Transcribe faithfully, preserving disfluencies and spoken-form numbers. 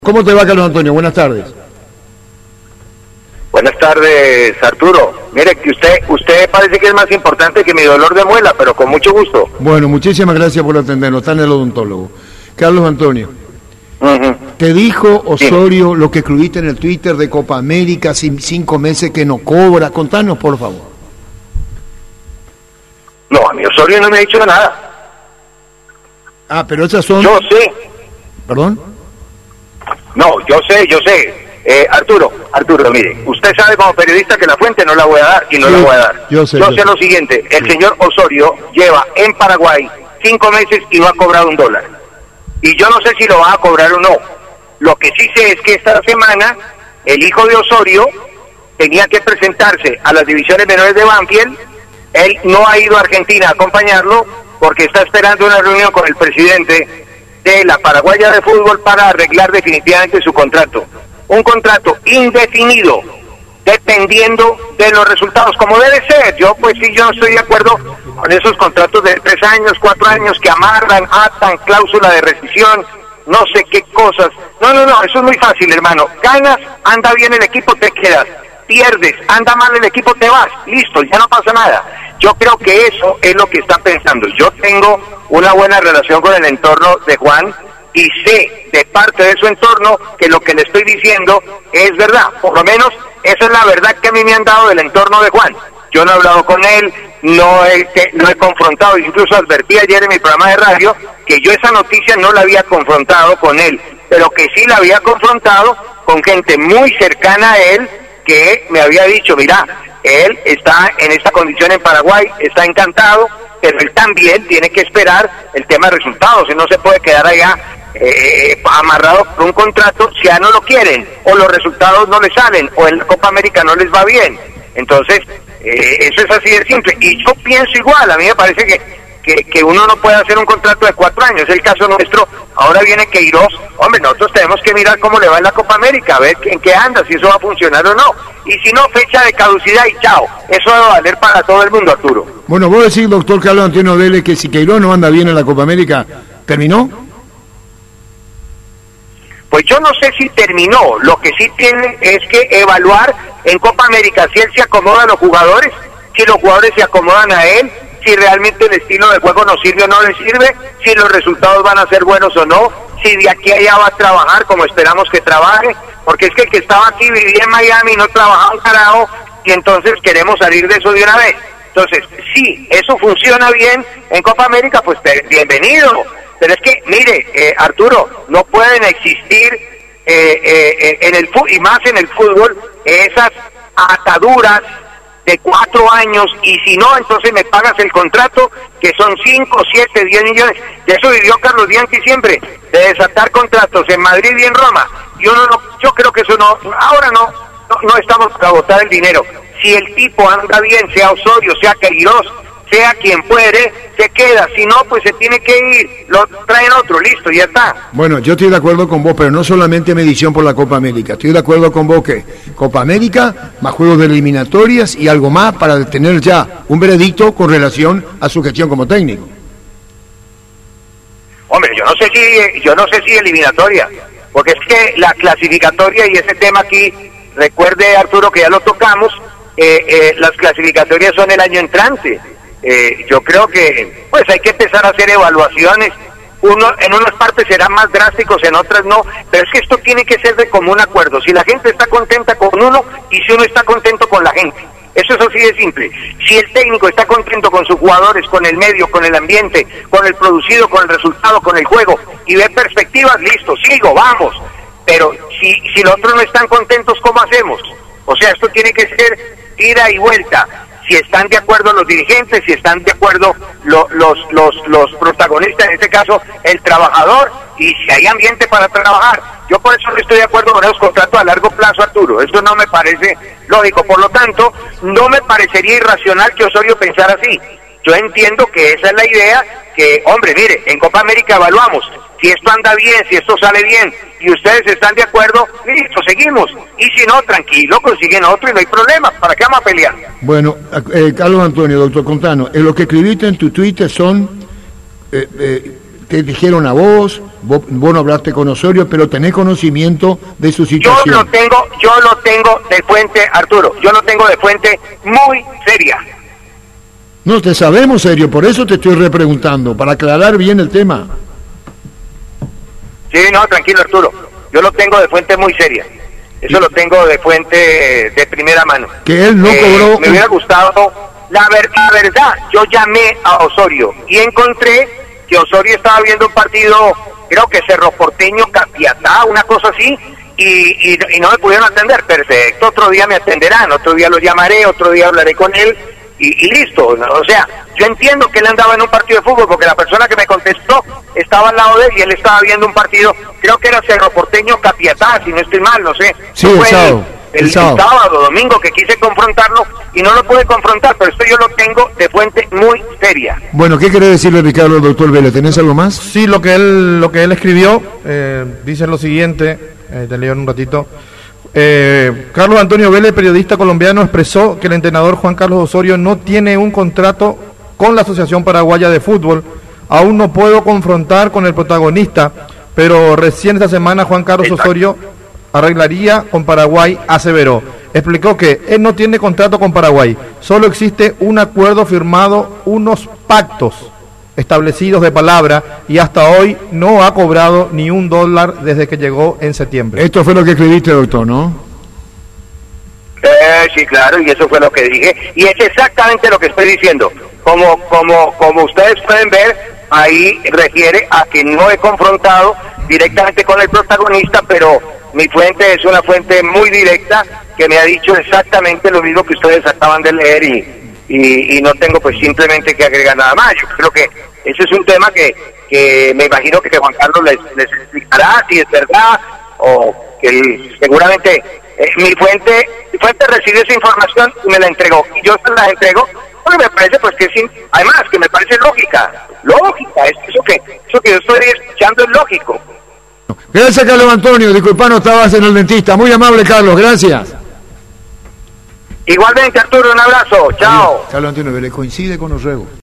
¿Cómo te va, Carlos Antonio? Buenas tardes. Buenas tardes, Arturo. Mire, que usted usted parece que es más importante que mi dolor de muela, pero con mucho gusto. Bueno, muchísimas gracias por atendernos. Está en el odontólogo. Carlos Antonio, Uh-huh. te dijo Osorio lo que escribiste en el Twitter de Copa América, sin cinco meses que no cobra. Contanos, por favor. No, a mí Osorio no me ha dicho nada. Ah, pero esas son... Yo sé. ¿Perdón? No, yo sé, yo sé. Eh, Arturo, Arturo, mire, usted sabe como periodista que la fuente no la voy a dar y no Sí, la voy a dar. yo sé, yo yo sé sé. lo siguiente, el señor Osorio lleva en Paraguay cinco meses y no ha cobrado un dólar. Y yo no sé si lo va a cobrar o no. Lo que sí sé es que esta semana el hijo de Osorio tenía que presentarse a las divisiones menores de Banfield. Él no ha ido a Argentina a acompañarlo porque está esperando una reunión con el presidente de la Paraguaya de Fútbol para arreglar definitivamente su contrato. Un contrato indefinido, dependiendo de los resultados, como debe ser. Yo pues sí, yo no estoy de acuerdo con esos contratos de tres años, cuatro años que amarran, atan, cláusula de rescisión, no sé qué cosas. No, no, no, eso es muy fácil, hermano. Ganas, anda bien el equipo, te quedas. Pierdes, anda mal el equipo, te vas. Listo, ya no pasa nada. Yo creo que eso es lo que está pensando. Yo tengo una buena relación con el entorno de Juan y sé de parte de su entorno que lo que le estoy diciendo es verdad. Por lo menos esa es la verdad que a mí me han dado del entorno de Juan. Yo no he hablado con él, no he, no he confrontado, incluso advertí ayer en mi programa de radio que yo esa noticia no la había confrontado con él, pero que sí la había confrontado con gente muy cercana a él que me había dicho, mira, él está en esta condición en Paraguay, está encantado, pero él también tiene que esperar el tema de resultados, él no se puede quedar allá eh, amarrado por un contrato si ya no lo quieren, o los resultados no le salen, o en la Copa América no les va bien. Entonces, eh, eso es así de simple, y yo pienso igual, a mí me parece que, que, que uno no puede hacer un contrato de cuatro años, es el caso nuestro. Ahora viene Queiroz, hombre, nosotros tenemos que mirar cómo le va en la Copa América, a ver en qué anda, si eso va a funcionar o no, y si no, fecha de caducidad y chao, eso va a valer para todo el mundo, Arturo. Bueno, vos decís, doctor Carlos Antonio Vélez, que si Queiroz no anda bien en la Copa América, ¿terminó? Pues yo no sé si terminó, lo que sí tiene es que evaluar en Copa América si él se acomoda a los jugadores, si los jugadores se acomodan a él, si realmente el estilo de juego nos sirve o no le sirve, si los resultados van a ser buenos o no, si de aquí a allá va a trabajar como esperamos que trabaje, porque es que el que estaba aquí vivía en Miami y no trabajaba un carajo, y entonces queremos salir de eso de una vez. Entonces, si eso funciona bien en Copa América, pues bienvenido. Pero es que, mire, eh, Arturo, no pueden existir eh, eh, en el fútbol, y más en el fútbol, esas ataduras de cuatro años, y si no, entonces me pagas el contrato, que son cinco, siete, diez millones. De eso vivió Carlos Bianchi siempre, de desatar contratos en Madrid y en Roma. Y uno no, yo creo que eso no, ahora no, no, no estamos para botar el dinero. Si el tipo anda bien, sea Osorio, sea Queiroz, sea quien puede, se queda, si no, pues se tiene que ir, lo traen otro, listo, ya está. Bueno, yo estoy de acuerdo con vos, pero no solamente medición por la Copa América, estoy de acuerdo con vos que Copa América, más juegos de eliminatorias y algo más para tener ya un veredicto con relación a su gestión como técnico. Hombre, yo no sé si, yo no sé si eliminatoria, porque es que la clasificatoria y ese tema aquí, recuerde, Arturo, que ya lo tocamos, eh, eh, las clasificatorias son el año entrante. Eh, yo creo que pues hay que empezar a hacer evaluaciones. Uno en unas partes serán más drásticos, en otras no, pero es que esto tiene que ser de común acuerdo. Si la gente está contenta con uno y si uno está contento con la gente, eso es así de simple. Si el técnico está contento con sus jugadores, con el medio, con el ambiente, con el producido, con el resultado, con el juego y ve perspectivas, listo, sigo, vamos. Pero si, si los otros no están contentos, ¿cómo hacemos? O sea, esto tiene que ser ida y vuelta. Si están de acuerdo los dirigentes, si están de acuerdo lo, los, los, los protagonistas, en este caso el trabajador, y si hay ambiente para trabajar. Yo por eso no estoy de acuerdo con esos contratos a largo plazo, Arturo, eso no me parece lógico, por lo tanto, no me parecería irracional que Osorio pensara así. Yo entiendo que esa es la idea, que, hombre, mire, en Copa América evaluamos, si esto anda bien, si esto sale bien, y ustedes están de acuerdo, listo, seguimos, y si no, tranquilo, consiguen otro y no hay problema, ¿para qué vamos a pelear? Bueno, eh, Carlos Antonio, doctor Contano, en lo que escribiste en tu Twitter son, eh, eh, te dijeron a vos, vos, vos no hablaste con Osorio, pero tenés conocimiento de su situación. Yo lo tengo, yo lo tengo de fuente, Arturo, yo lo tengo de fuente muy seria. No, te sabemos serio, por eso te estoy repreguntando, para aclarar bien el tema. Sí, no, tranquilo, Arturo, yo lo tengo de fuente muy seria. Eso lo tengo de fuente de primera mano. Que él no eh, cobró... Me hubiera gustado, la, ver, la verdad, yo llamé a Osorio y encontré que Osorio estaba viendo un partido, creo que Cerro Porteño, Capiatá, una cosa así, y, y, y no me pudieron atender. Perfecto, otro día me atenderán, otro día lo llamaré, otro día hablaré con él, y, y listo. O sea, yo entiendo que él andaba en un partido de fútbol, porque la persona que me contestó estaba al lado de él y él estaba viendo un partido, creo que era Cerro Porteño, Capiatá, si no estoy mal, no sé. Sí, el sábado. El, el, sábado. el sábado, domingo, que quise confrontarlo y no lo pude confrontar, pero esto yo lo tengo de fuente muy seria. Bueno, ¿qué quiere decirle, Ricardo, al doctor Vélez? ¿Tenés algo más? Sí, lo que él lo que él escribió, eh, dice lo siguiente, eh, te leo en un ratito. Eh, Carlos Antonio Vélez, periodista colombiano, expresó que el entrenador Juan Carlos Osorio no tiene un contrato con la Asociación Paraguaya de Fútbol. Aún no puedo confrontar con el protagonista, pero recién esta semana Juan Carlos Exacto. Osorio arreglaría con Paraguay, aseveró. Explicó que él no tiene contrato con Paraguay, solo existe un acuerdo firmado, unos pactos establecidos de palabra, y hasta hoy no ha cobrado ni un dólar desde que llegó en septiembre. Esto fue lo que escribiste, doctor, ¿no? Eh, sí, claro, y eso fue lo que dije, y es exactamente lo que estoy diciendo. Como, como, como ustedes pueden ver, ahí refiere a que no he confrontado directamente con el protagonista, pero mi fuente es una fuente muy directa que me ha dicho exactamente lo mismo que ustedes acaban de leer y, y, y no tengo pues simplemente que agregar nada más. Yo creo que ese es un tema que, que me imagino que Juan Carlos les, les explicará si es verdad o que él, seguramente eh, mi fuente mi fuente recibió esa información y me la entregó y yo se la entrego porque me parece pues que sí, además que me parece lógica, lógica, es eso que eso que yo estoy escuchando es lógico. Gracias, Carlos Antonio. Disculpa, no estabas en el dentista. Muy amable, Carlos. Gracias. Igualmente, Arturo, un abrazo. Chao. Carlos Antonio Vélez coincide con Orrego.